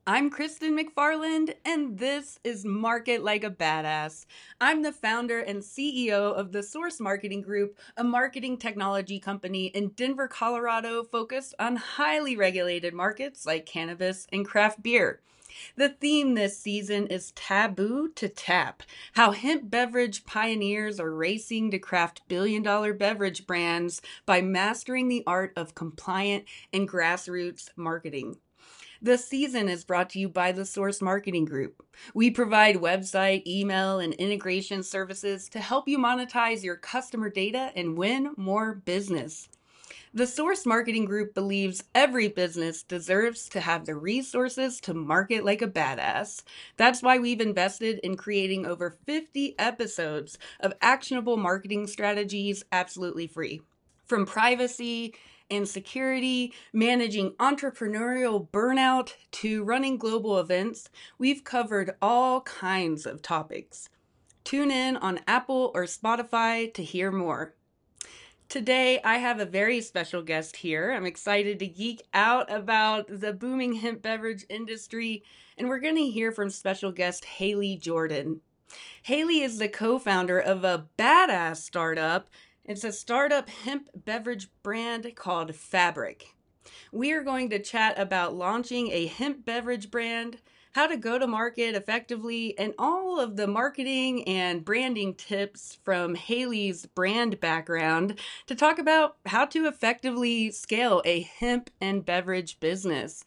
I'm Kristen McFarland, and this is Market Like a Badass. I'm the founder and CEO of the Source Marketing Group, a marketing technology company in Denver, Colorado, focused on highly regulated markets like cannabis and craft beer. The theme this season is Taboo to Tap, how hemp beverage pioneers are racing to craft billion-dollar beverage brands by mastering the art of compliant and grassroots marketing. The season is brought to you by the Source Marketing Group. We provide website, email, and integration services to help you monetize your customer data and win more business. The Source Marketing Group believes every business deserves to have the resources to market like a badass. That's why we've invested in creating over 50 episodes of actionable marketing strategies absolutely free. From privacy and security, managing entrepreneurial burnout, to running global events, we've covered all kinds of topics. Tune in on Apple or Spotify to hear more. Today, I have a very special guest here. I'm excited to geek out about the booming hemp beverage industry, and we're going to hear from special guest Haley Jordan. Haley is the co founder of a badass startup. It's a startup hemp beverage brand called Fabric. We are going to chat about launching a hemp beverage brand, how to go to market effectively, and all of the marketing and branding tips from Haley's brand background to talk about how to effectively scale a hemp and beverage business.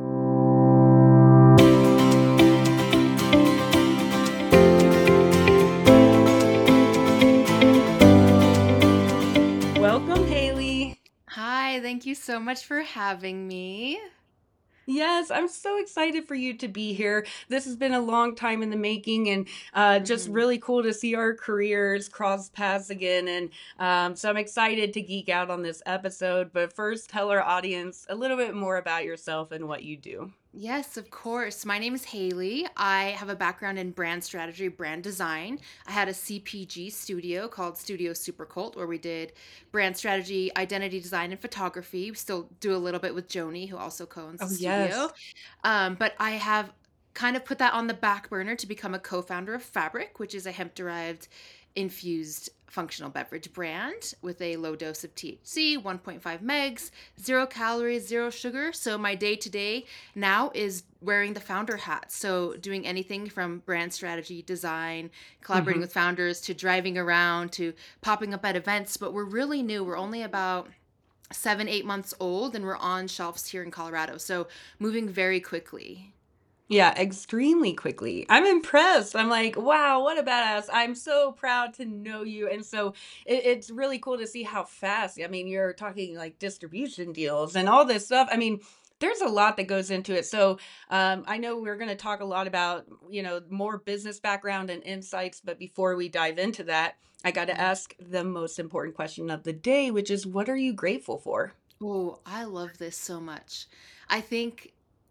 Welcome, Haley. Hi, thank you so much for having me. Yes, I'm so excited for you to be here. This has been a long time in the making, and just hmm really cool to see our careers cross paths again. And so I'm excited to geek out on this episode. But first, tell our audience a little bit more about yourself and what you do. Yes, of course. My name is Haley. I have a background in brand strategy, brand design. I had a CPG studio called Studio Super Cult where we did brand strategy, identity design, and photography. We still do a little bit with Joni, who also co-owns Oh, the yes. studio. But I have kind of put that on the back burner to become a co-founder of Fabric, which is a hemp-derived infused functional beverage brand with a low dose of THC, 1.5 megs, 0 calories, zero sugar. So my day to day now is wearing the founder hat. So doing anything from brand strategy, design, collaborating Hmm. with founders to driving around to popping up at events. But we're really new. We're only about 7, 8 months old and we're on shelves here in Colorado. So moving very quickly. Yeah, extremely quickly. I'm impressed. I'm like, wow, what a badass. I'm so proud to know you. And so it's really cool to see how fast. I mean, you're talking like distribution deals and all this stuff. I mean, there's a lot that goes into it. So I know we're going to talk a lot about, more business background and insights. But before we dive into that, I got to ask the most important question of the day, which is what are you grateful for? Oh, I love this so much. I think,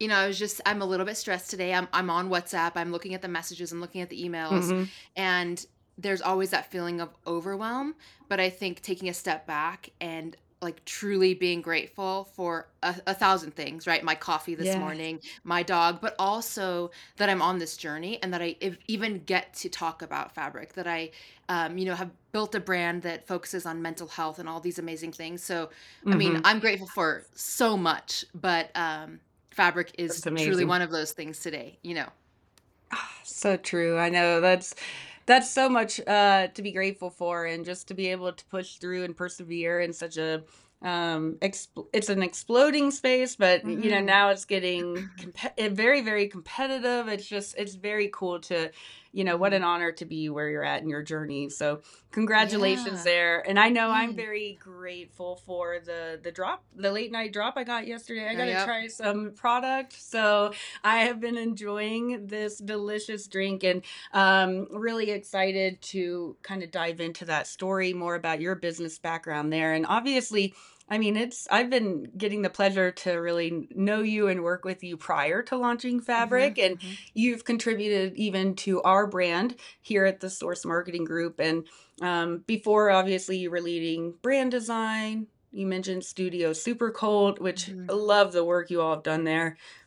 I'm a little bit stressed today. I'm on WhatsApp. I'm looking at the messages, I'm looking at the emails, Hmm. and there's always that feeling of overwhelm. But I think taking a step back and like truly being grateful for a thousand things, right? My coffee this Yeah. morning, my dog, but also that I'm on this journey and that even get to talk about fabric, that have built a brand that focuses on mental health and all these amazing things. So I mean, Hmm. I'm grateful for so much, but fabric That's is truly amazing. one of those things today. So true. I know that's so much to be grateful for, and just to be able to push through and persevere in such a it's an exploding space, but hmm now it's getting very, very competitive. It's very cool to, what hmm an honor to be where you're at in your journey. So congratulations Yeah. there. And I know I'm Thanks. very grateful for the late night drop I got yesterday. I got to Yep. try some product. So I have been enjoying this delicious drink, and really excited to kind of dive into that story more about your business background there. And obviously, I mean, I've been getting the pleasure to really know you and work with you prior to launching hmm Fabric, and hmm you've contributed even to our brand here at the Source Marketing Group. And before, obviously, you were leading brand design. You mentioned Studio Super Cold, which hmm I love the work you all have done there.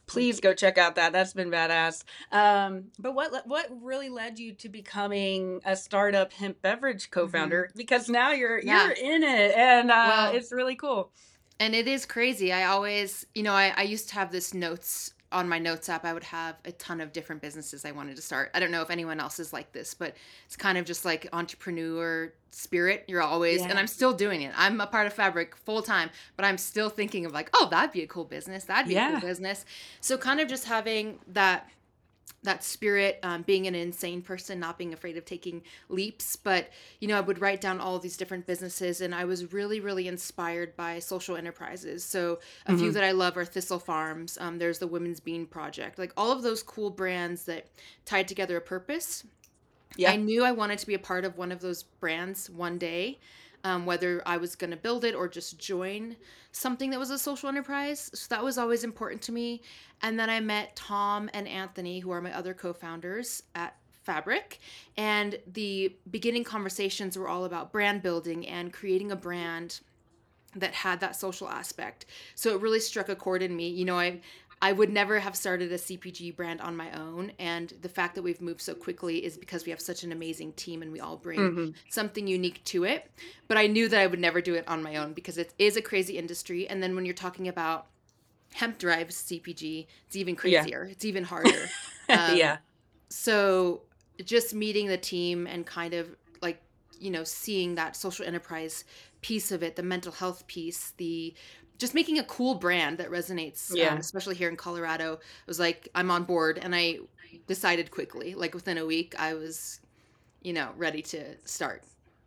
Thank Please you. go check out that. That's been badass. But what really led you to becoming a startup hemp beverage Hmm. co-founder? Because now you're Yeah. in it, and Well, it's really cool. and it is crazy. I always, I used to have this notes on my notes app. I would have a ton of different businesses I wanted to start. I don't know if anyone else is like this, but it's kind of just like entrepreneur spirit. You're always, and Yeah, I'm still doing it. I'm a part of Fabric full time, but I'm still thinking of like, oh, that'd be a cool business. That'd be a cool yeah. business. So kind of just having that spirit, being an insane person, not being afraid of taking leaps. But, I would write down all these different businesses, and I was really, really inspired by social enterprises. So, a few Hmm. that I love are Thistle Farms, there's the Women's Bean Project, like all of those cool brands that tied together a purpose. I Yeah. knew I wanted to be a part of one of those brands one day, whether I was going to build it or just join something that was a social enterprise. So that was always important to me. And then I met Tom and Anthony, who are my other co founders at Fabric. And the beginning conversations were all about brand building and creating a brand that had that social aspect. So it really struck a chord in me. I would never have started a CPG brand on my own, and the fact that we've moved so quickly is because we have such an amazing team and we all bring Hmm. something unique to it. But I knew that I would never do it on my own because it is a crazy industry. And then when you're talking about hemp derived CPG, it's even Yeah. crazier. It's even harder. Um, Yeah. so just meeting the team and kind of like, seeing that social enterprise piece of it, the mental health piece, the just making a cool brand that resonates, Yeah. especially here in Colorado. It was like, I'm on board, and I decided quickly, like within a week, I was, ready to start.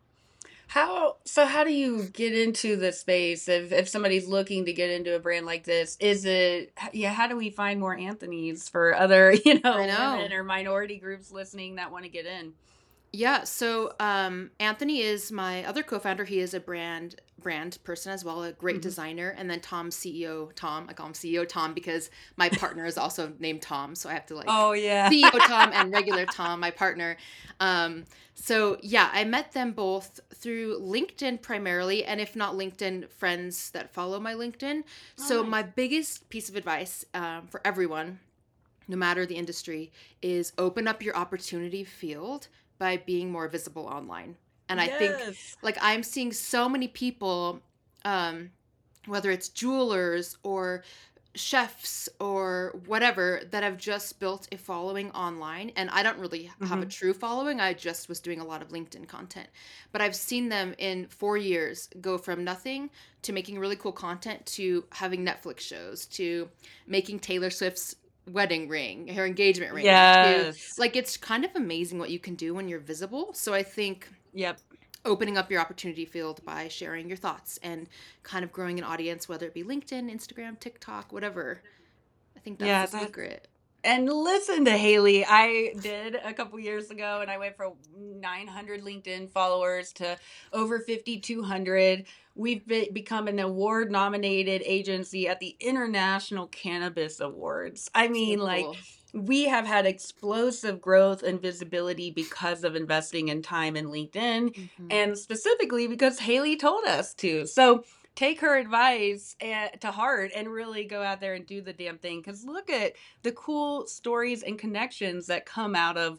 How do you get into the space if somebody's looking to get into a brand like this? Is it, yeah, how do we find more Anthony's for other, I women know. or minority groups listening that want to get in? Yeah, so Anthony is my other co-founder. He is a brand person as well, a great Hmm. designer. And then Tom's CEO Tom. I call him CEO Tom because my partner is also named Tom, so I have to like Oh yeah. CEO Tom and regular Tom, my partner. So yeah, I met them both through LinkedIn primarily, and if not LinkedIn, friends that follow my LinkedIn. Oh So my nice. biggest piece of advice, for everyone, no matter the industry, is open up your opportunity field by being more visible online. And I think, Yes. like, I'm seeing so many people, um, whether it's jewelers or chefs or whatever, that have just built a following online. And I don't really have a Hmm. true following. I just was doing a lot of LinkedIn content. But I've seen them in 4 years go from nothing to making really cool content to having Netflix shows to making Taylor Swift's wedding ring, her engagement ring, to Yes. like, it's kind of amazing what you can do when you're visible. So I think Yep. opening up your opportunity field by sharing your thoughts and kind of growing an audience, whether it be LinkedIn, Instagram, TikTok, whatever. I think that's Yeah, the that secret. and listen to Haley. I did a couple years ago and I went from 900 LinkedIn followers to over 5,200. Become an award nominated agency at the International Cannabis Awards. I So mean, like, cool. we have had explosive growth and visibility because of investing in time in LinkedIn, Hmm. and specifically because Haley told us to. So, take her advice to heart and really go out there and do the damn thing, because look at the cool stories and connections that come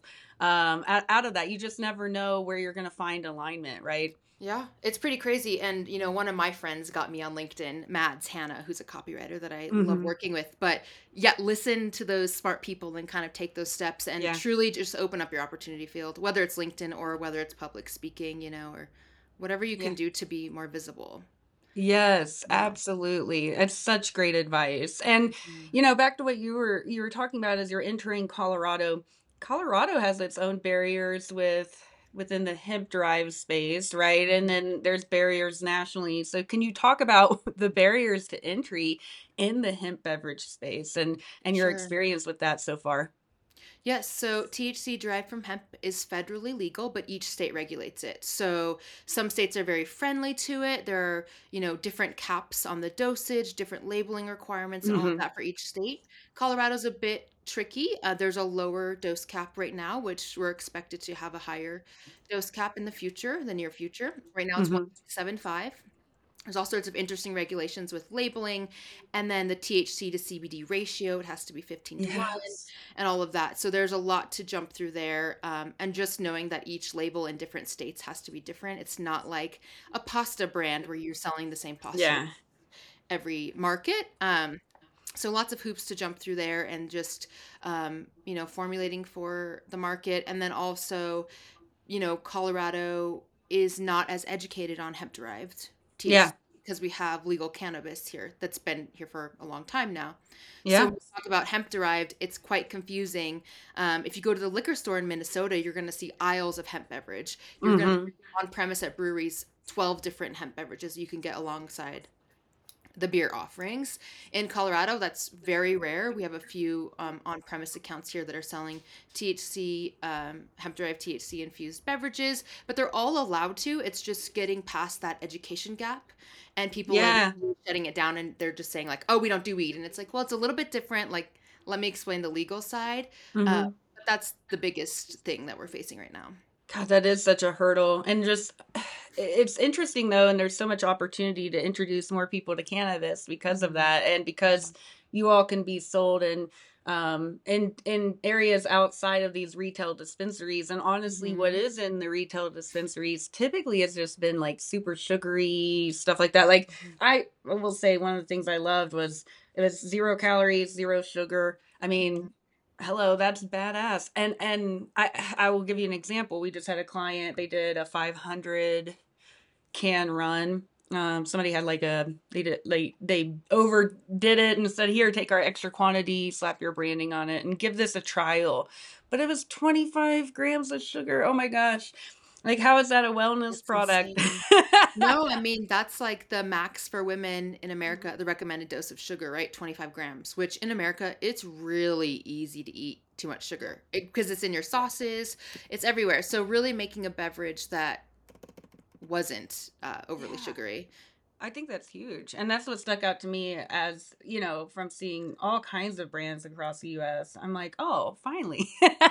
out of that. You just never know where you're going to find alignment, right? Yeah, it's pretty crazy. And, one of my friends got me on LinkedIn, Mads Hannah, who's a copywriter that I love Hmm. working with. But yeah, listen to those smart people and kind of take those steps and Yeah. truly just open up your opportunity field, whether it's LinkedIn or whether it's public speaking, or whatever you Yeah. can do to be more visible. Yes, Yeah. absolutely. It's such great advice. And Mhm. back to what you were talking about as you're entering Colorado. Colorado has its own barriers within the hemp drive space, right? And Mhm. then there's barriers nationally. So can you talk about the barriers to entry in the hemp beverage space and your Sure. experience with that so far? Yes, so THC derived from hemp is federally legal, but each state regulates it. So some states are very friendly to it. There are, different caps on the dosage, different labeling requirements, and all of Hmm. that for each state. Colorado's a bit tricky. There's a lower dose cap right now, which we're expected to have a higher dose cap in the future, the near future. Right now it's Hmm. 1.75. There's all sorts of interesting regulations with labeling, and then the THC to CBD ratio, it has to be 15 to 1, Yes. and all of that. So there's a lot to jump through there. And just knowing that each label in different states has to be different. It's not like a pasta brand where you're selling the same pasta Yeah. every market. So lots of hoops to jump through there, and just formulating for the market. And then also, Colorado is not as educated on hemp derived THC Yeah. because we have legal cannabis here that's been here for a long time now. So Yeah. when we talk about hemp derived, it's quite confusing. If you go to the liquor store in Minnesota, you're going to see aisles of hemp beverage. You're going to Mm-hmm. on premise at breweries 12 different hemp beverages you can get alongside the beer offerings. In Colorado, that's very rare. We have a few on-premise accounts here that are selling THC, hemp-derived THC infused beverages, but they're all allowed to. It's just getting past that education gap, and people are Yeah. shutting it down, and they're just saying like, "Oh, we don't do weed," and it's like, well, it's a little bit different. Like, let me explain the legal side. Mm-hmm. But that's the biggest thing that we're facing right now. God, that is such a hurdle. And just, it's interesting though, and there's so much opportunity to introduce more people to cannabis because of Mhm. that, and because you all can be sold in areas outside of these retail dispensaries. And honestly, what Mhm. is in the retail dispensaries typically has just been like super sugary stuff like that. Like Mhm. I will say one of the things I loved was it was 0 calories, zero sugar. I mean, hello, that's badass. And I will give you an example. We just had a client, they did a 500 can run. Somebody had like they overdid it and said, "Here, take our extra quantity, slap your branding on it, and give this a trial." But it was 25 grams of sugar. Oh my gosh! Like, how is that a wellness It's product? insane. No, I mean, that's like the max for women in America, the recommended dose of sugar, right? 25 grams, which in America, it's really easy to eat too much sugar because it's in your sauces, it's everywhere. So, really making a beverage that wasn't overly Yeah. sugary. I think that's huge. And that's what stuck out to me as, from seeing all kinds of brands across the US. I'm like, oh, finally.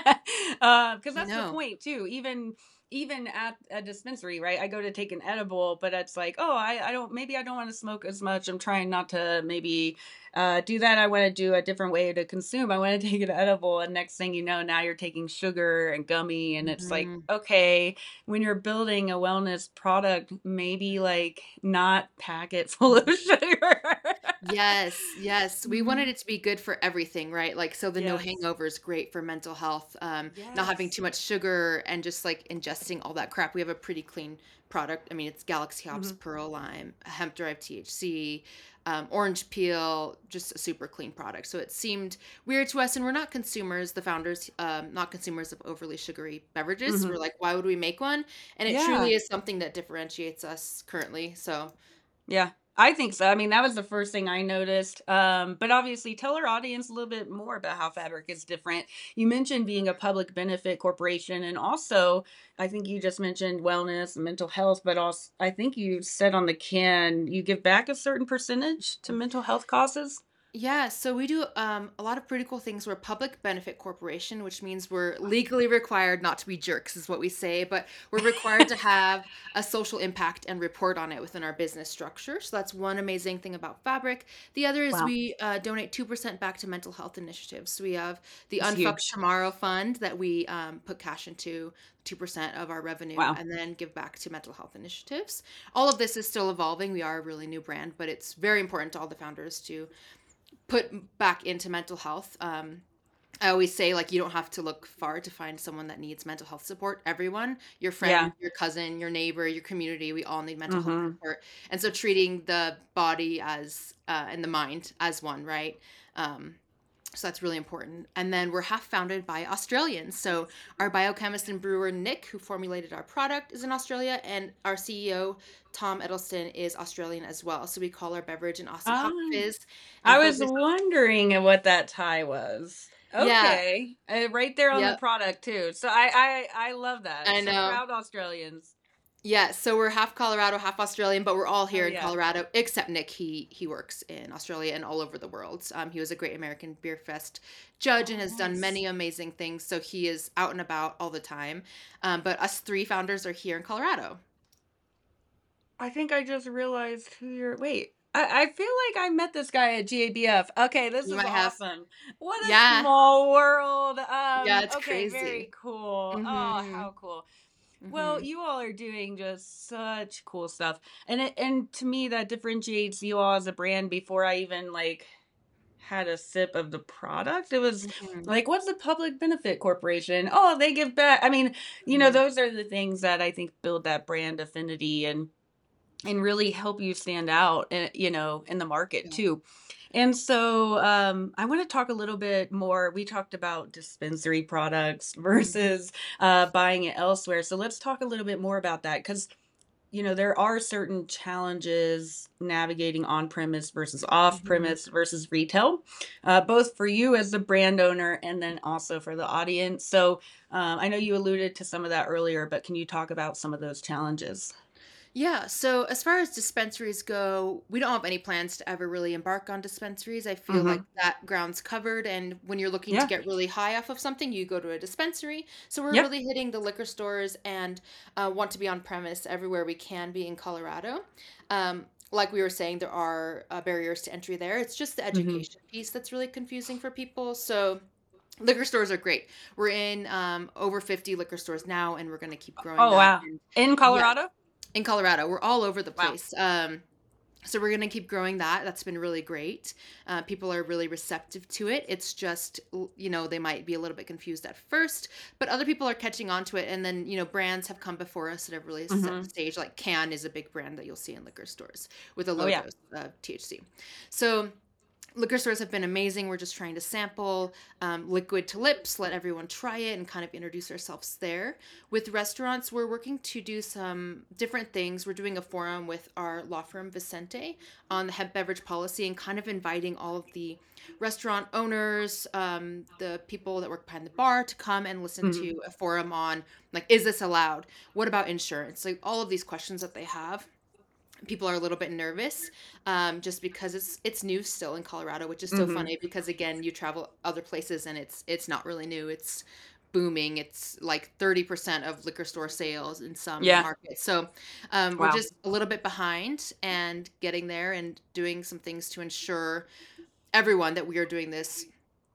Because I that's the know. point too. Even at a dispensary, right? I go to take an edible, but it's like, oh, maybe I don't want to smoke as much. I'm trying not to maybe do that. I want to do a different way to consume. I want to take an edible. And next thing you know, now you're taking sugar and gummy. And it's like, Mhm. okay, when you're building a wellness product, maybe like not pack it full of sugar. Yes, yes. We wanted Mhm. it to be good for everything, right? Like, so the no Yes. hangover is great for mental health, not having Yes. too much sugar and just like ingesting all that crap. We have a pretty clean product. I mean, it's Galaxy Hops, Hmm. Pearl Lime, hemp derived THC, orange peel, just a super clean product. So it seemed weird to us, and we're not consumers, the founders, not consumers of overly sugary beverages. We're Hmm. like, why would we make one? And it Yeah. truly is something that differentiates us currently. So, Yeah, I think so. I mean, that was the first thing I noticed. But obviously, tell our audience a little bit more about how Fabric is different. You mentioned being a public benefit corporation, and also, I think you just mentioned wellness and mental health, but also, I think you said on the can you give back a certain percentage to mental health causes. yeah, so we do a lot of pretty cool things. We're a public benefit corporation, which means we're legally required not to be jerks, is what we say, but we're required to have a social impact and report on it within our business structure. So that's one amazing thing about Fabric. The other is Wow, we donate 2% back to mental health initiatives. So we have the that's Unfuck huge. Tomorrow Fund that we put cash into 2% of our revenue Wow. and then give back to mental health initiatives. All of this is still evolving. We are a really new brand, but it's very important to all the founders to put back into mental health. I always say, like, you don't have to look far to find someone that needs mental health support. Everyone, your friend, Yeah. your cousin, your neighbor, your community, we all need mental health Hmm. support. And so treating the body as and the mind as one, right? Um, so that's really important. And then we're half founded by Australians. So our biochemist and brewer Nick, who formulated our product, is in Australia, and our CEO Tom Edelston is Australian as well. So we call our beverage an Aussie Hop Ah, Fizz. And I for was this, wondering what that tie was. yeah, Okay, right there on the yep, product too. So I love that. I So know. proud Australians. Yeah, so we're half Colorado, half Australian, but we're all Oh here in yeah. Colorado, except Nick. He works in Australia and all over the world. He was a Great American Beer Fest judge and Oh has done nice. many amazing things. So he is out and about all the time. But us three founders are here in Colorado. I think I just realized who you're. Wait, I feel like I met this guy at GABF. Okay, this You is might have. awesome. What a Yeah. small world. Yeah, it's Okay, very crazy. cool. Oh, Mhm. how cool. Well, Mhm. you all are doing just such cool stuff. And to me that differentiates you all as a brand before I even like had a sip of the product. It was Mhm. like, what's a public benefit corporation? Oh, they give back. I mean, Mhm. those are the things that I think build that brand affinity and really help you stand out, in the market Yeah. too. And so I want to talk a little bit more. We talked about dispensary products Mhm. versus buying it elsewhere. So let's talk a little bit more about that because there are certain challenges navigating on premise versus off Mhm. premise versus retail, both for you as the brand owner and then also for the audience. So I know you alluded to some of that earlier, but can you talk about some of those challenges? Yeah, so as far as dispensaries go, we don't have any plans to ever really embark on dispensaries. I feel like Hmm. that ground's covered, and when you're looking to Yeah. get really high off of something, you go to a dispensary. So we're Yep. really hitting the liquor stores and want to be on premise everywhere we can be in Colorado. Like we were saying, there are barriers to entry there. It's just the Hmm. education piece that's really confusing for people. So liquor stores are great. We're in over 50 liquor stores now, and we're going to keep growing Oh, that. wow. And In yeah, Colorado? in Colorado. We're all over the Wow. place. So we're going to keep growing that. That's been really great. People are really receptive to it. It's just, they might be a little bit confused at first, but other people are catching on to it. And then, brands have come before us that have really set the Hmm. stage. Like Can is a big brand that you'll see in liquor stores with a Oh, low yeah. dose of THC. So liquor stores have been amazing. We're just trying to sample liquid to lips, let everyone try it, and kind of introduce ourselves there. With restaurants, we're working to do some different things. We're doing a forum with our law firm Vicente on the hemp beverage policy and kind of inviting all of the restaurant owners, the people that work behind the bar to come and listen Hmm. to a forum on, like, is this allowed? What about insurance? Like all of these questions that they have. People are a little bit nervous, just because it's new still in Colorado, which is so Hmm. funny because again, you travel other places and it's not really new. It's booming. It's like 30% of liquor store sales in some Yeah. markets. So we're Wow. just a little bit behind and getting there and doing some things to ensure everyone that we are doing this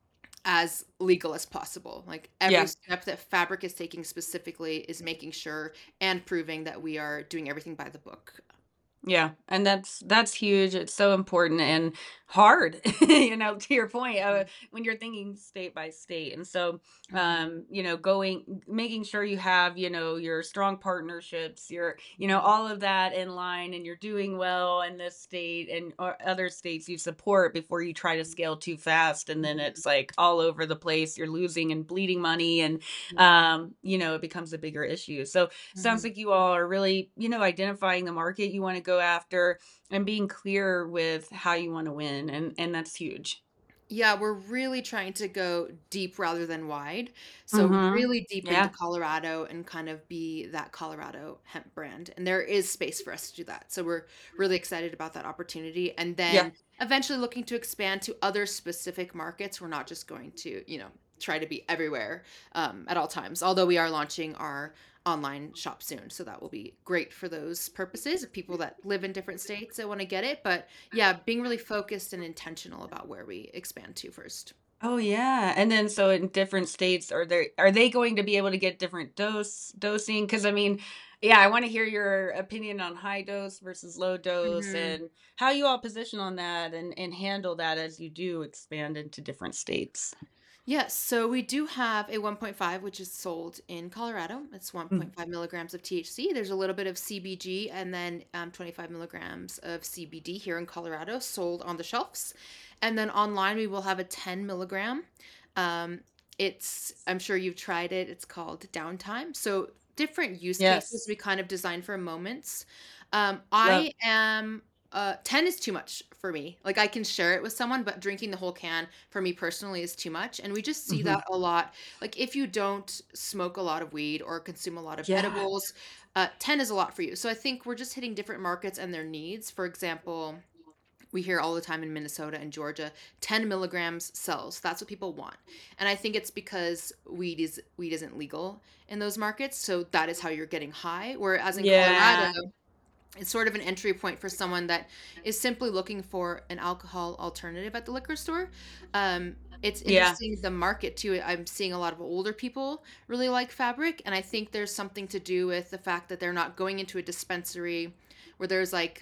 as legal as possible. Like every Yeah. step that Fabric is taking specifically is making sure and proving that we are doing everything by the book. Yeah, and that's huge. It's so important and hard, to your point, when you're thinking state by state. And so, Mhm. going, making sure you have, your strong partnerships, Mhm. all of that in line, and you're doing well in this state and or other states you support before you try to scale too fast, and then Mhm. it's like all over the place. You're losing and bleeding money, and Mhm. it becomes a bigger issue. So sounds Mhm. like you all are really, identifying the market you want to go after and being clear with how you want to win. And that's huge. Yeah, we're really trying to go deep rather than wide. So Mm-hmm. really deep into Yeah. Colorado and kind of be that Colorado hemp brand. And there is space for us to do that. So we're really excited about that opportunity. And Yeah. then eventually looking to expand to other specific markets. We're not just going to, try to be everywhere at all times. Although we are launching our online shop soon. So that will be great for those purposes of people that live in different states that want to get it. But yeah, being really focused and intentional about where we expand to first. Oh yeah. And then so in different states, are they going to be able to get different dosing? Because I mean, yeah, I want to hear your opinion on high dose versus low dose Hmm. and how you all position on that and handle that as you do expand into different states. Yes, so we do have a 1.5, which is sold in Colorado. It's Mm. 1.5 milligrams of THC. There's a little bit of CBG and then 25 milligrams of CBD here in Colorado sold on the shelves. And then online, we will have a 10 milligram. Um, I'm sure you've tried it. It's called Downtime. So different use cases Yes. we kind of designed for moments. Love. I am 10 is too much for me. Like I can share it with someone, but drinking the whole can for me personally is too much. And we just see Hmm. that a lot. Like if you don't smoke a lot of weed or consume a lot of Yeah. edibles, 10 is a lot for you. So I think we're just hitting different markets and their needs. For example, we hear all the time in Minnesota and Georgia, 10 milligrams sells. That's what people want. And I think it's because weed isn't legal in those markets. So that is how you're getting high. Whereas in Colorado, Yeah. It's sort of an entry point for someone that is simply looking for an alcohol alternative at the liquor store. It's Yeah. interesting, the market too. I'm seeing a lot of older people really like Fabric, and I think there's something to do with the fact that they're not going into a dispensary where there's like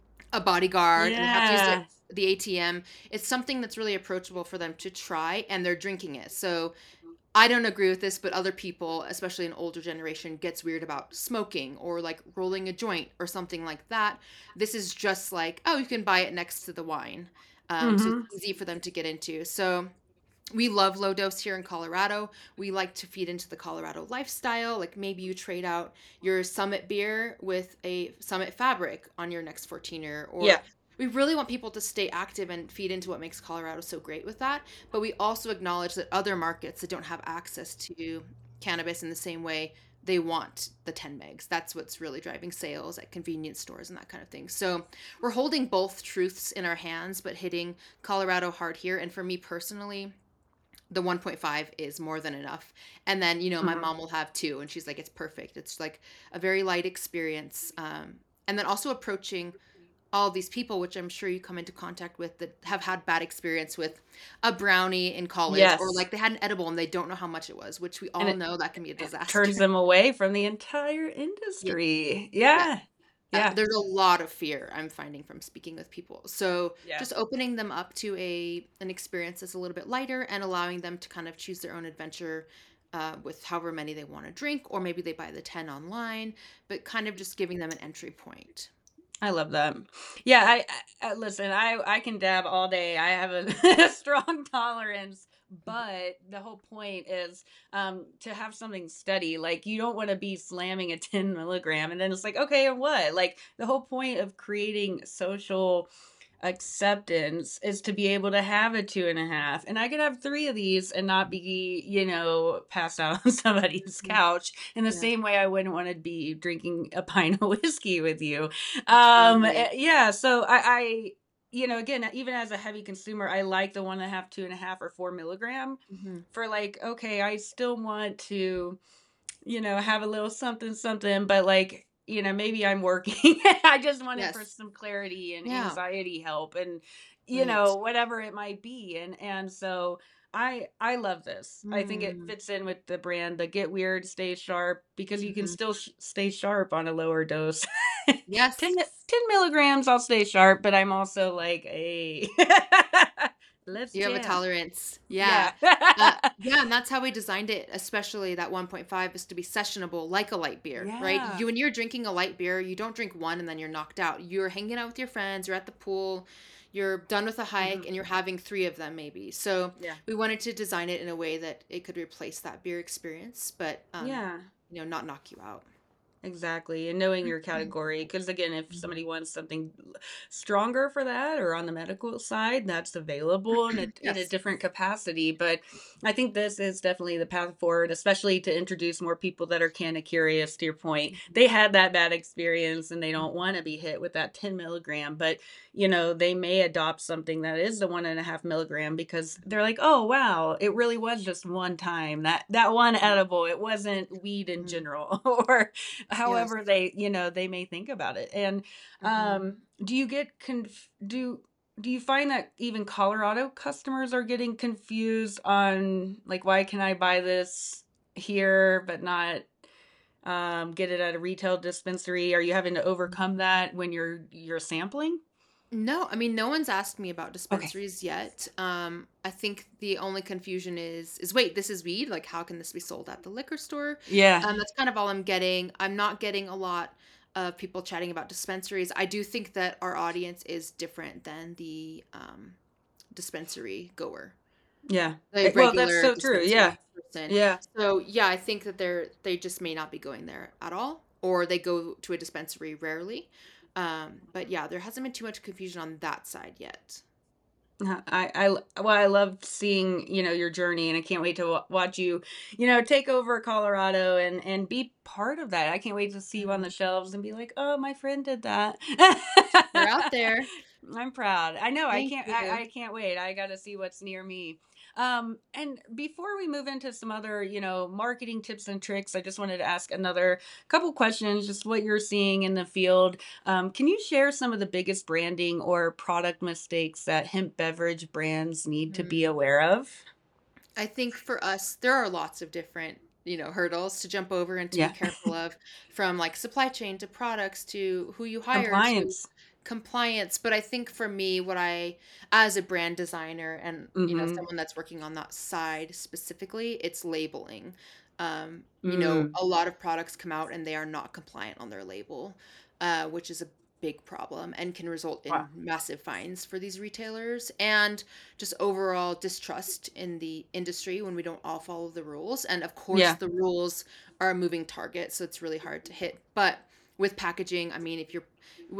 a bodyguard and they have to use Yeah. the ATM. It's something that's really approachable for them to try, and they're drinking it. So I don't agree with this, but other people, especially an older generation, gets weird about smoking or like rolling a joint or something like that. This is just like, oh, you can buy it next to the wine. So it's Hmm. easy for them to get into. So we love low dose here in Colorado. We like to feed into the Colorado lifestyle. Like maybe you trade out your Summit beer with a Summit Fabric on your next 14er, Yeah. or we really want people to stay active and feed into what makes Colorado so great with that. But we also acknowledge that other markets that don't have access to cannabis in the same way, they want the 10 megs. That's what's really driving sales at convenience stores and that kind of thing. So we're holding both truths in our hands, but hitting Colorado hard here. And for me personally, the 1.5 is more than enough. And then, my Hmm. mom will have two, and she's like, it's perfect. It's like a very light experience. And then also approaching all these people, which I'm sure you come into contact with, that have had bad experience with a brownie in college, or Yes. like they had an edible and they don't know how much it was, which we And all know that can be a it disaster. turns them away from the entire Yeah. industry. Yeah. Yeah. Yeah. There's a lot of fear I'm finding from speaking with people. So Yeah. just opening them up to an experience that's a little bit lighter and allowing them to kind of choose their own adventure with however many they want to drink, or maybe they buy the 10 online, but kind of just giving them an entry point. I love that. Yeah, listen. I can dab all day. I have a strong tolerance, but the whole point is to have something steady. Like you don't want to be slamming a 10 milligram, and then it's like, okay, and what? Like the whole point of creating social acceptance is to be able to have a 2.5, and I could have three of these and not be, passed out on somebody's Mhm. couch in the Yeah, same way I wouldn't want to be drinking a pint of whiskey with you. totally. Yeah, so again, even as a heavy consumer, I like the 1.5, 2.5, or 4 milligram Hmm. for like, okay, I still want to, have a little something, something, but like, maybe I'm working. I just want it for Yes. some clarity and Yeah. anxiety help and, Right. whatever it might be. And so I love this. I think it Mm. fits in with the brand, the get weird, stay sharp, because you can Hmm. still stay sharp on a lower dose. 10, Yes. 10 milligrams, I'll stay sharp, but I'm also like, a let's You have a jam. tolerance. Yeah. Yeah. Yeah, and that's how we designed it, especially that 1.5 is to be sessionable like a light beer, right? Yeah. When you're drinking a light beer, you don't drink one and then you're knocked out. You're hanging out with your friends, you're at the pool, you're done with a hike, Mhm. and you're having three of them maybe. So Yeah. we wanted to design it in a way that it could replace that beer experience, but Yeah. not knock you out. Exactly. And knowing your category. Because again, if somebody wants something stronger for that or on the medical side, that's available in a Yes. different capacity. But I think this is definitely the path forward, especially to introduce more people that are kind of curious, to your point. They had that bad experience and they don't want to be hit with that 10 milligram. But, they may adopt something that is the 1.5 milligram because they're like, oh, wow, it really was just one time. That one edible, it wasn't weed in Mhm. general. Or Yes. however they may think about it. And Mhm. do you get do you find that even Colorado customers are getting confused on like, why can I buy this here but not get it at a retail dispensary? Are you having to overcome that when you're sampling? No, I mean, no one's asked me about Okay. dispensaries yet. I think the only confusion is wait, this is weed? Like, how can this be sold at the liquor store? Yeah. That's kind of all I'm getting. I'm not getting a lot of people chatting about dispensaries. I do think that our audience is different than the dispensary goer, Yeah. the Well, that's regular so true. dispensary Yeah. person. Yeah. So yeah, I think that they just may not be going there at all, or they go to a dispensary rarely. But yeah, there hasn't been too much confusion on that side yet. I love seeing, your journey, and I can't wait to watch you, take over Colorado and be part of that. I can't wait to see you on Mhm. the shelves and be like, oh, my friend did that. We're out there. I'm proud. I know. Thank you. I can't wait. I got to see what's near me. And before we move into some other, marketing tips and tricks, I just wanted to ask another couple questions, just what you're seeing in the field. Can you share some of the biggest branding or product mistakes that hemp beverage brands need to be Mm. aware of? I think for us, there are lots of different, hurdles to jump over and to be Yeah. careful of, from like supply chain to products to who you hire to Compliance. compliance. But I think for me, as a brand designer and, Mm-hmm. someone that's working on that side specifically, it's labeling. Mm. A lot of products come out and they are not compliant on their label, which is a big problem and can result Wow. in massive fines for these retailers. And just overall distrust in the industry when we don't all follow the rules. And of course, Yeah. the rules are a moving target, so it's really hard to hit. But with packaging, I mean, if you're,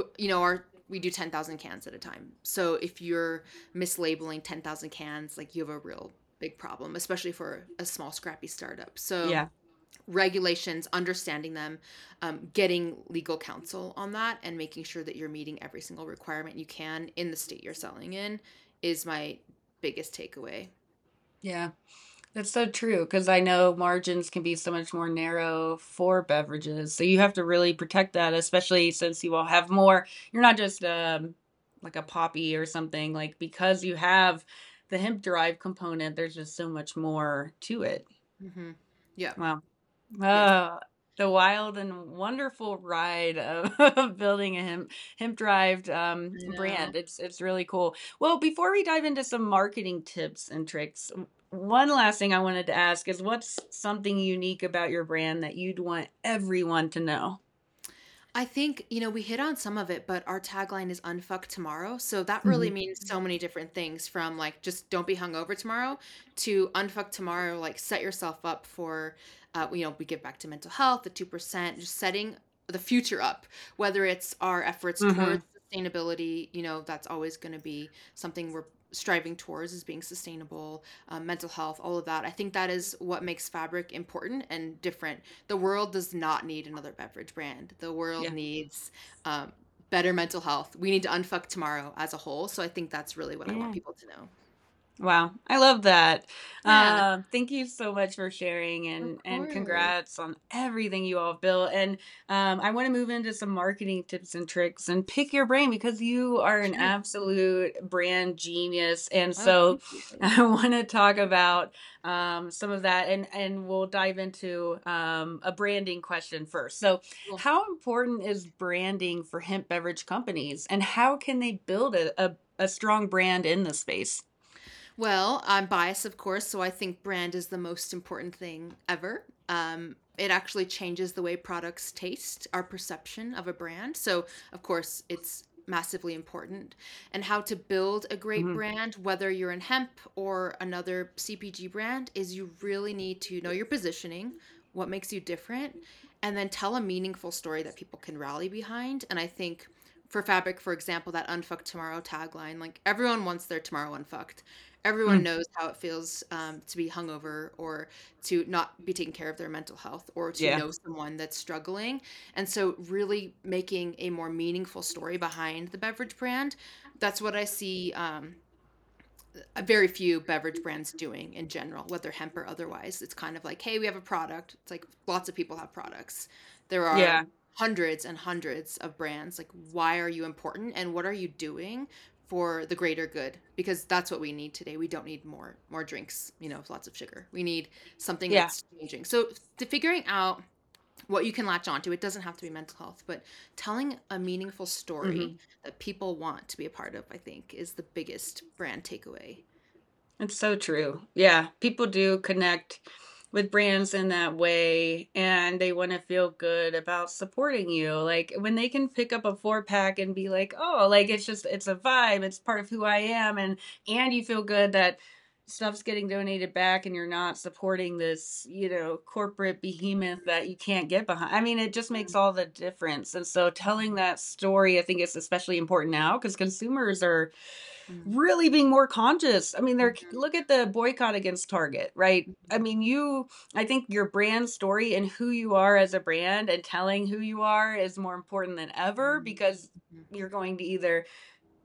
our we do 10,000 cans at a time. So if you're mislabeling 10,000 cans, like you have a real big problem, especially for a small, scrappy startup. So Yeah. regulations, understanding them, getting legal counsel on that, and making sure that you're meeting every single requirement you can in the state you're selling in is my biggest takeaway. Yeah. That's so true because I know margins can be so much more narrow for beverages. So you have to really protect that, especially since you will have more. You're not just like a poppy or something, like because you have the hemp derived component, there's just so much more to it. Hmm. Yeah. Wow. Yes. Uh, the wild and wonderful ride of building a hemp derived I know. brand. It's really cool. Well, before we dive into some marketing tips and tricks, one last thing I wanted to ask is what's something unique about your brand that you'd want everyone to know? I think, we hit on some of it, but our tagline is unfuck tomorrow. So that really Mhm. means so many different things, from like just don't be hungover tomorrow to unfuck tomorrow, like set yourself up for, we give back to mental health, the 2%, just setting the future up, whether it's our efforts towards Mhm. sustainability, that's always going to be something we're striving towards, is being sustainable, mental health, all of that. I think that is what makes Fabric important and different. The world does not need another beverage brand. The world Yeah. needs um, better mental health. We need to unfuck tomorrow as a whole. So I think that's really what I want Yeah. people to know. Wow, I love that. Yeah, Thank you so much for sharing of and course. congrats on everything you all have built. And I want to move into some marketing tips and tricks and pick your brain because you are an Sure. absolute brand genius. And Oh, so thank you. I want to talk about some of that and we'll dive into a branding question first. So, Cool. how important is branding for hemp beverage companies and how can they build a strong brand in this space? Well, I'm biased, of course, so I think brand is the most important thing ever. It actually changes the way products taste, our perception of a brand. So, of course, it's massively important. And how to build a great Mhm. brand, whether you're in hemp or another CPG brand, is you really need to know your positioning, what makes you different, and then tell a meaningful story that people can rally behind. And I think for Fabric, for example, that unfuck tomorrow tagline, like everyone wants their tomorrow unfucked. Everyone Mm. knows how it feels, to be hungover or to not be taking care of their mental health or to Yeah. know someone that's struggling. And so, really making a more meaningful story behind the beverage brand, that's what I see, very few beverage brands doing in general, whether hemp or otherwise. It's kind of like, hey, we have a product. It's like lots of people have products. There are Yeah. hundreds and hundreds of brands. Like, why are you important and what are you doing for the greater good? Because that's what we need today. We don't need more drinks, with lots of sugar. We need something Yeah. that's changing. So, to figuring out what you can latch onto, it doesn't have to be mental health, but telling a meaningful story Mhm. that people want to be a part of, I think, is the biggest brand takeaway. It's so true. Yeah, people do connect with brands in that way and they want to feel good about supporting you. Like when they can pick up a 4 pack and be like, "Oh, like it's a vibe, it's part of who I am," and you feel good that stuff's getting donated back and you're not supporting this, corporate behemoth that you can't get behind. I mean, it just makes all the difference. And so telling that story I think is especially important now because consumers are Mm. really being more conscious. I mean, they're Mhm. look at the boycott against Target, right? I Mhm. mean, I think your brand story and who you are as a brand and telling who you are is more important than ever Mhm. because Mhm. you're going to either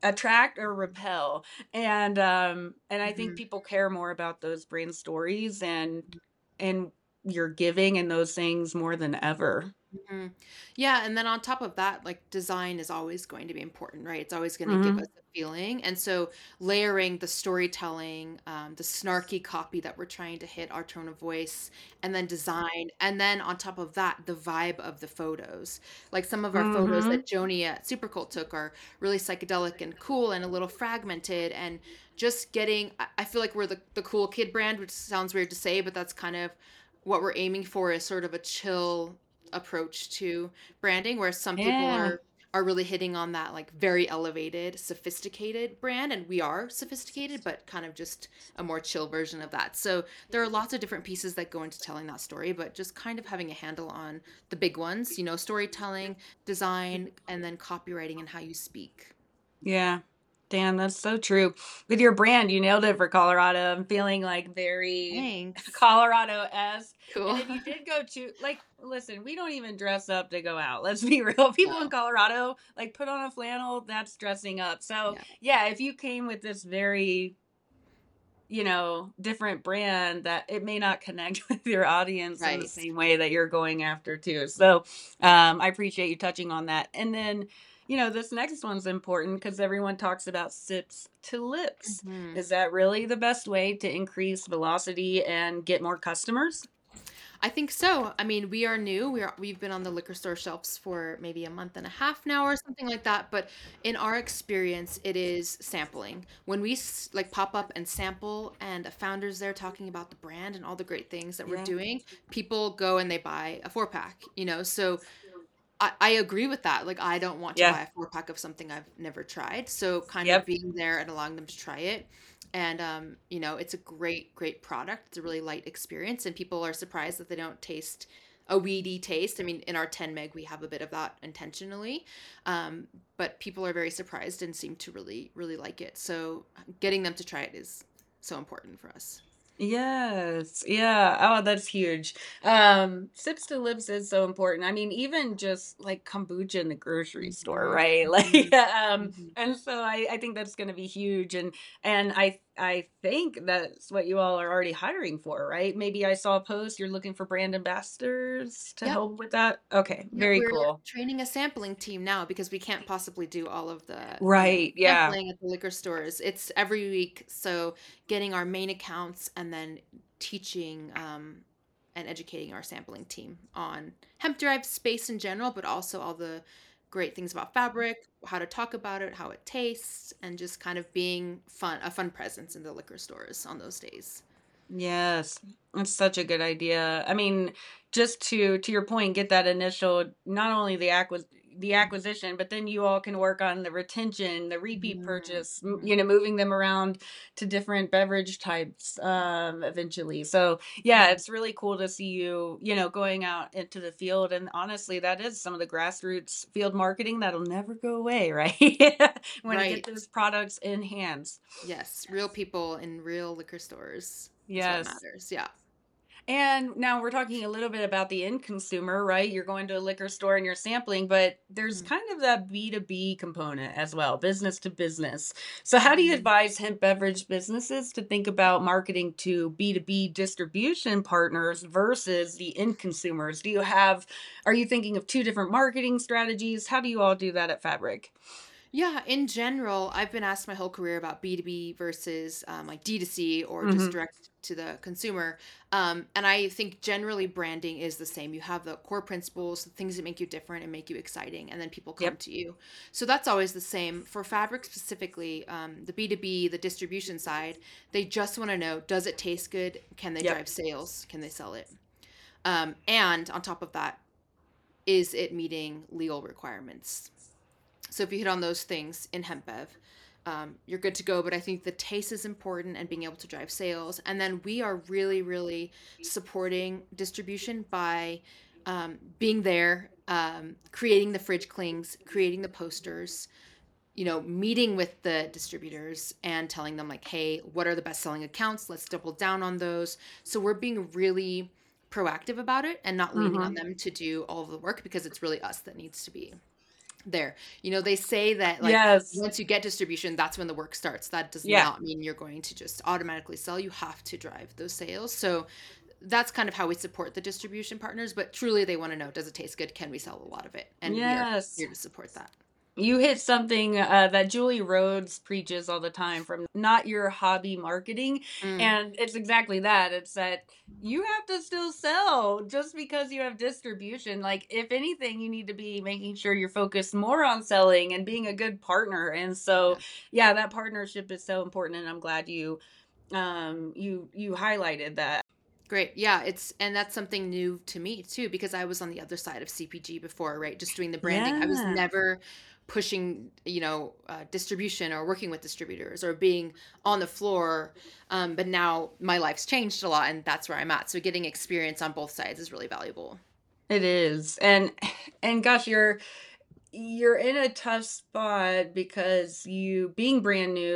attract or repel. And I think Mhm. people care more about those brand stories and your giving and those things more than ever. Mhm. Yeah, and then on top of that, like design is always going to be important, right? It's always going to give us Hmm. a feeling. And so layering the storytelling, the snarky copy that we're trying to hit our tone of voice, and then design, and then on top of that, the vibe of the photos. Like some of our photos Hmm. that Joni at Supercult took are really psychedelic and cool and a little fragmented and just getting, I feel like we're the cool kid brand, which sounds weird to say, but that's kind of what we're aiming for is sort of a chill approach to branding, where some people Yeah. are really hitting on that like very elevated, sophisticated brand, and we are sophisticated, but kind of just a more chill version of that. So there are lots of different pieces that go into telling that story, but just kind of having a handle on the big ones, you know, storytelling, design, and then copywriting and how you speak. Yeah. Dan, that's so true. With your brand, you nailed it for Colorado. I'm feeling like very Thanks. Colorado-esque. And Cool. if you did go to, like, listen, we don't even dress up to go out. Let's be real. People in No. Colorado, like, put on a flannel, that's dressing up. So, Yeah. yeah, if you came with this very, different brand, that it may not connect with your audience in the Right. same way that you're going after too. So, I appreciate you touching on that. And then, this next one's important because everyone talks about sips to lips. Mhm. Is that really the best way to increase velocity and get more customers? I think so. I mean, we are new. We've been on the liquor store shelves for maybe a month and a half now or something like that, but in our experience, it is sampling. When we like pop up and sample and a founder's there talking about the brand and all the great things that we're Yeah. doing, people go and they buy a 4-pack, you know? So I agree with that. Like, I don't want to Yeah. buy a 4-pack of something I've never tried. So kind of Yep. being there and allowing them to try it. And you know, it's a great, great product. It's a really light experience, and people are surprised that they don't taste a weedy taste. I mean, in our 10 meg, we have a bit of that intentionally. But people are very surprised and seem to really, really like it. So getting them to try it is so important for us. Yes. Yeah. Oh, that's huge. Sips to lips is so important. I mean, even just like kombucha in the grocery store, Mhm, right? Like, mhm, mhm. and so I think that's going to be huge. And I think that's what you all are already hiring for, right? Maybe I saw a post you're looking for brand ambassadors to Yep. help with that. Okay, Yep, very we're cool. training a sampling team now because we can't possibly do all of the, you know, Right. Yeah. sampling at the liquor stores. It's every week, so getting our main accounts and then teaching and educating our sampling team on hemp-derived space in general, but also all the great things about fabric, how to talk about it, how it tastes, and just kind of being a fun presence in the liquor stores on those days. Yes, it's such a good idea. I mean, just to your point, get that initial not only the acquisition, but then you all can work on the retention, the repeat Mhm, purchase, mhm. moving them around to different beverage types eventually. So, yeah, it's really cool to see you, going out into the field, and honestly, that is some of the grassroots field marketing that'll never go away, right? Want to get Right. those products in hands. Yes, real people in real liquor stores is what Yes. matters. Yeah. And now we're talking a little bit about the end consumer, right? You're going to a liquor store and you're sampling, but there's Mhm. kind of that B2B component as well, business to business. So, how do you Mhm. advise hemp beverage businesses to think about marketing to B2B distribution partners versus the end consumers? Are you thinking of two different marketing strategies? How do you all do that at Fabric? Yeah, in general, I've been asked my whole career about B2B versus like D2C or just Hmm. direct to the consumer. And I think generally branding is the same. You have the core principles, the things that make you different and make you exciting, and then people come Yep. to you. So that's always the same. For fabric specifically, the B2B, the distribution side, they just want to know, does it taste good? Can they Yep. drive sales? Can they sell it? And on top of that, is it meeting legal requirements? So if you hit on those things in hemp bev, you're good to go. But I think the taste is important and being able to drive sales. And then we are really, really supporting distribution by being there, creating the fridge clings, creating the posters, you know, meeting with the distributors and telling them like, hey, what are the best selling accounts? Let's double down on those. So we're being really proactive about it and not leaning on Hmm. them to do all of the work because it's really us that needs to be there. They say that like Yes. once you get distribution, that's when the work starts. That does Yeah. not mean you're going to just automatically sell. You have to drive those sales. So that's kind of how we support the distribution partners, but truly they want to know, does it taste good? Can we sell a lot of it? And we are Yes. here to support that. You hit something that Julie Rhodes preaches all the time from Not Your Hobby Marketing. Mm, And it's exactly that. It's that you have to still sell just because you have distribution. Like, if anything, you need to be making sure you're focused more on selling and being a good partner. And so, yeah. yeah, that partnership is so important. And I'm glad you highlighted that. Great. Yeah, and that's something new to me too, because I was on the other side of CPG before, right? Just doing the branding. I was Yeah, never pushing, distribution or working with distributors or being on the floor. But now my life's changed a lot, and that's where I'm at. So getting experience on both sides is really valuable. it is. And gosh, you're in a tough spot because you being brand new,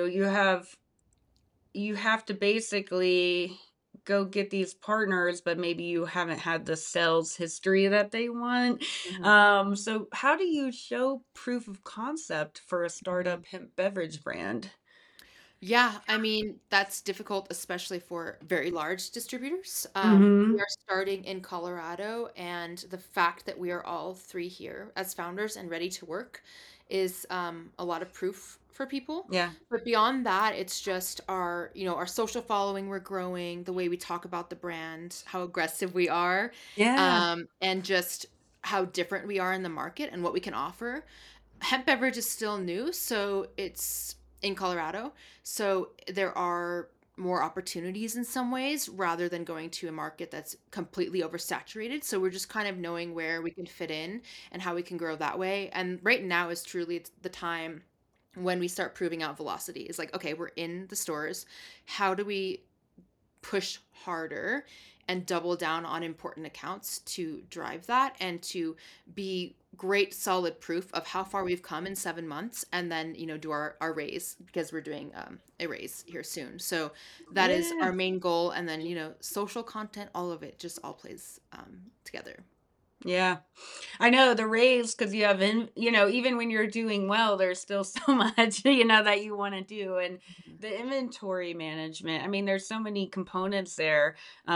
you have to basically go get these partners, but maybe you haven't had the sales history that they want. Mhm, So how do you show proof of concept for a mhm. startup hemp beverage brand? Yeah, I mean, that's difficult, especially for very large distributors. We Mm-hmm. are starting in Colorado, and the fact that we are all three here as founders and ready to work is a lot of proof for people. Yeah. But beyond that, it's just our social following, we're growing, the way we talk about the brand, how aggressive we are, Yeah. and just how different we are in the market and what we can offer. Hemp beverage is still new, so it's in Colorado. So there are more opportunities in some ways rather than going to a market that's completely oversaturated. So we're just kind of knowing where we can fit in and how we can grow that way. And right now is truly the time when we start proving out velocity. Is like, okay, we're in the stores. How do we push harder and double down on important accounts to drive that and to be great solid proof of how far we've come in 7 months, and then do our raise, because we're doing a raise here soon. So that is Yeah. our main goal, and then social content, all of it just all plays together. Yeah. I know the raise because you have even when you're doing well, there's still so much, that you want to do. And Mhm. the inventory management, I mean, there's so many components there.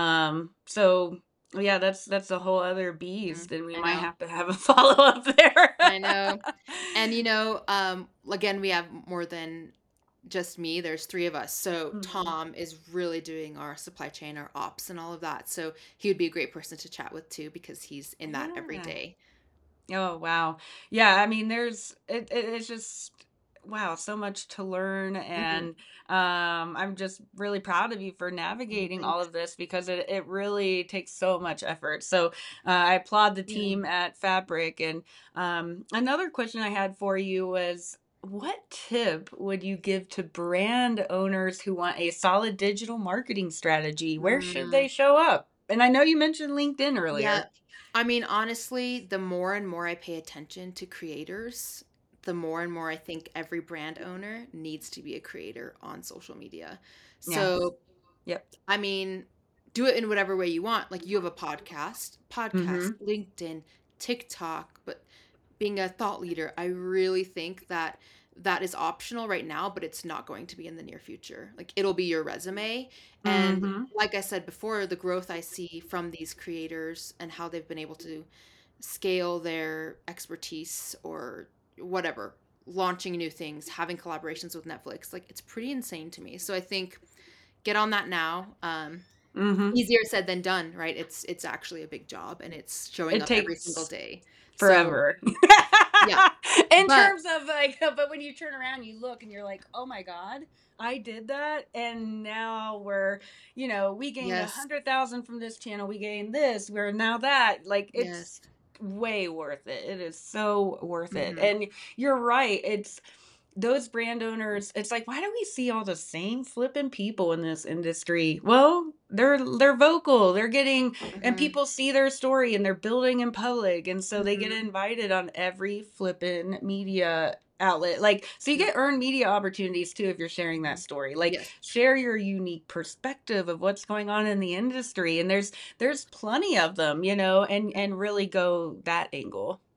So yeah, that's a whole other Mhm. beast, and we I might know. have to have a follow up there. I know. And again, we have more than just me. There's three of us. So Mhm. Tom is really doing our supply chain, our ops, and all of that. So he would be a great person to chat with too, because he's in that every Yeah. day. Oh, wow. Yeah, I mean, it's just wow, so much to learn, Mhm. and I'm just really proud of you for Mhm. navigating all Thanks. of this because it really takes so much effort. So I applaud the Yeah. team at Fabric. And another question I had for you was, what tip would you give to brand owners who want a solid digital marketing strategy? Where should Mm, they show up? And I know you mentioned LinkedIn yeah. earlier. I mean, honestly, the more and more I pay attention to creators, the more and more I think every brand owner needs to be a creator on social media. Yeah. So Yep. I mean, do it in whatever way you want. Like, you have a podcast, Mhm. LinkedIn, TikTok, but being a thought leader, I really think that that is optional right now, but it's not going to be in the near future. Like, it'll be your resume. And Mhm. like I said before, the growth I see from these creators and how they've been able to scale their expertise or whatever, launching new things, having collaborations with Netflix, like, it's pretty insane to me. So I think get on that now. Mhm. Easier said than done, right? It's actually a big job, and it's showing It up every single takes day. So, forever. yeah. In But terms of like, but when you turn around, you look and you're like, oh my God, I did that. And now we gained a yes, 100,000 from this channel. We gained this. We're now that. Like, it's yes. way worth it. It is so worth it. Mhm. And you're right. It's those brand owners, it's like, why do we see all the same flipping people in this industry? Well, they're vocal, they're getting, and Mhm. people see their story and they're building in public, and so they get Mhm. invited on every flippin' media outlet. Like, so you Yep. get earned media opportunities too if you're sharing that Mhm. story. Like, Yes. share your unique perspective of what's going on in the industry, and there's plenty of them, and really go that angle.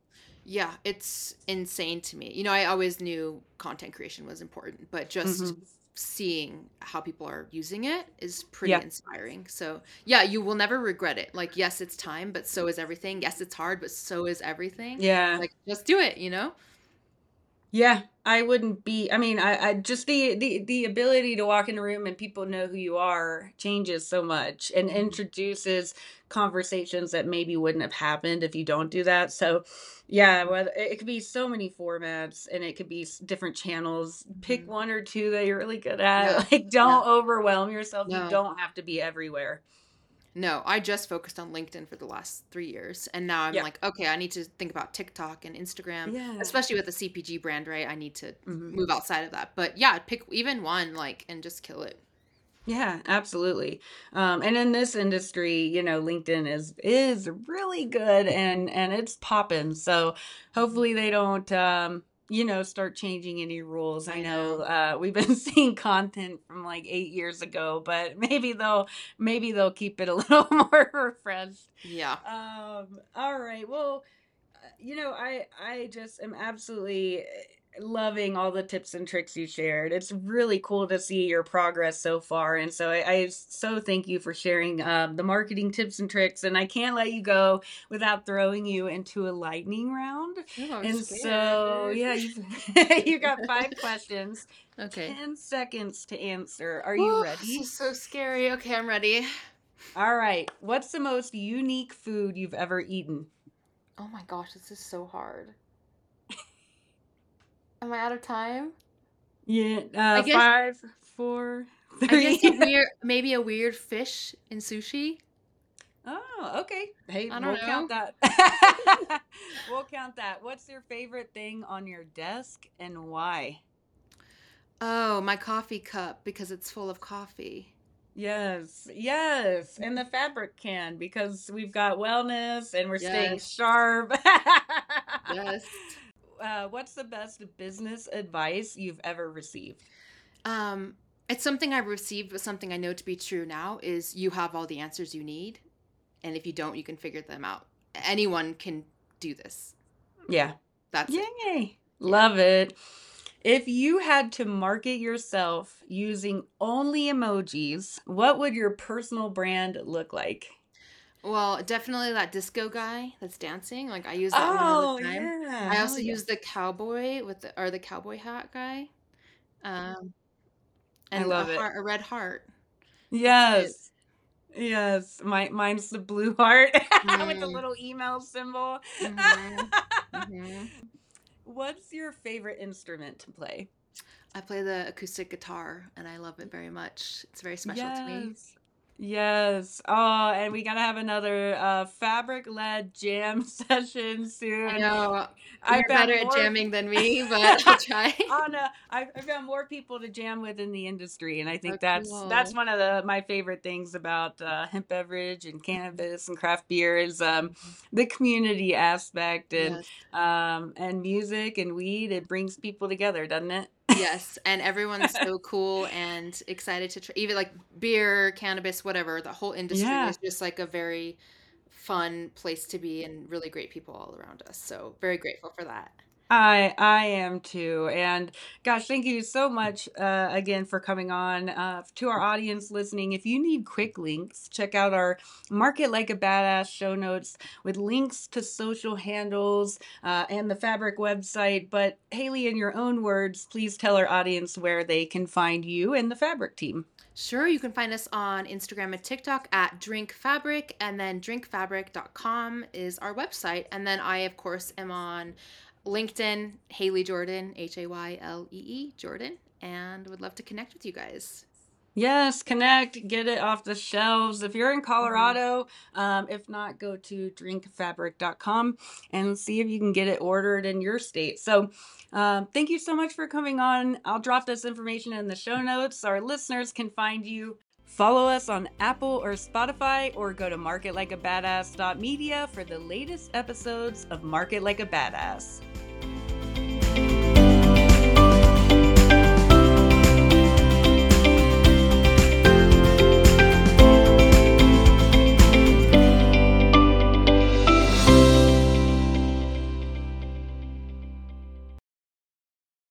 Yeah, it's insane to me. I always knew content creation was important, but just Hmm. seeing how people are using it is pretty Yeah. inspiring. So, yeah, you will never regret it. Like, yes, it's time, but so is everything. Yes, it's hard, but so is everything. Yeah. Like, just do it. Yeah, I wouldn't be. I mean, I just the ability to walk in a room and people know who you are changes so much and Mhm. introduces conversations that maybe wouldn't have happened if you don't do that. So, yeah, well, it could be so many formats and it could be different channels. Pick Mhm. one or two that you're really good Yeah. at. Like, Yeah. don't overwhelm yourself. You No. don't have to be everywhere. No, I just focused on LinkedIn for the last 3 years. And now I'm Yeah. like, okay, I need to think about TikTok and Instagram, Yeah. especially with the CPG brand, right? I need to Mhm. move outside of that. But yeah, pick even one, like, and just kill it. Yeah, absolutely. And in this industry, LinkedIn is really good and it's popping. So Mhm. hopefully they don't start changing any rules. I I know know. we've been seeing content from like 8 years ago, but maybe they'll keep it a little more refreshed. Yeah. All right. Well, I just am absolutely loving all the tips and tricks you shared. It's really cool to see your progress so far. And so I so thank you for sharing the marketing tips and tricks. And I can't let you go without throwing you into a lightning round. Oh, I'm And so, scared. yeah, you got 5 questions, Okay. 10 seconds to answer. Are you Oh, this ready? is so scary. Okay, I'm ready. All right. What's the most unique food you've ever eaten? Oh my gosh, this is so hard. Am I out of time? Yeah, I guess 5, 4, I guess 3. maybe a weird fish in sushi. Oh, okay. Hey, I don't we'll count know. that. We'll count that. What's your favorite thing on your desk and why? Oh, my coffee cup because it's full of coffee. Yes, yes. And the fabric can because we've got wellness and we're staying Yes. sharp. Yes. What's the best business advice you've ever received? Um, it's something I received, but something I know to be true now is you have all the answers you need, and if you don't, you can figure them out. Anyone can do this. Yeah. That's it. Yay. Yeah. Love it. If you had to market yourself using only emojis, what would your personal brand look like? Well, definitely that disco guy that's dancing. Like I use that one all the Oh, time. yeah. I Hell also yeah. use the cowboy or the cowboy hat guy. Um, I and love it. a red heart. That's it. Yes. Yes. Mine's the blue heart with the Mm, little email symbol. mm-hmm. Mm-hmm. What's your favorite instrument to play? I play the acoustic guitar and I love it very much. It's very special to me. Yes. Yes. Oh, and we gotta have another fabric-led jam session I soon. know I you're better found at more. jamming than me, but I'll try. Oh no, I found more people to jam with in the industry, and I Oh, think that's cool. one of my favorite things about hemp beverage and cannabis and craft beer is Mhm. the community aspect Yes. and music and weed. It brings people together, doesn't it? Yes, and everyone's so cool and excited to try, even like beer, cannabis, whatever. The whole industry Yeah. is just like a very fun place to be and really great people all around us. So very grateful for that. I am too. And gosh, thank you so much again for coming on. To our audience listening, if you need quick links, check out our Market Like a Badass show notes with links to social handles and the Fabric website. But Haley, in your own words, please tell our audience where they can find you and the Fabric team. Sure, you can find us on Instagram and TikTok at Drink Fabric, and then drinkfabric.com is our website. And then I, of course, am on LinkedIn, Haley Jordan, Haylee Jordan, and would love to connect with you guys. Yes, connect, get it off the shelves. If you're in Mhm. Colorado, if not, go to drinkfabric.com and see if you can get it ordered in your state. So, thank you so much for coming on. I'll drop this information in the show notes. Our listeners can find you. Follow us on Apple or Spotify or go to marketlikeabadass.media for the latest episodes of Market Like a Badass.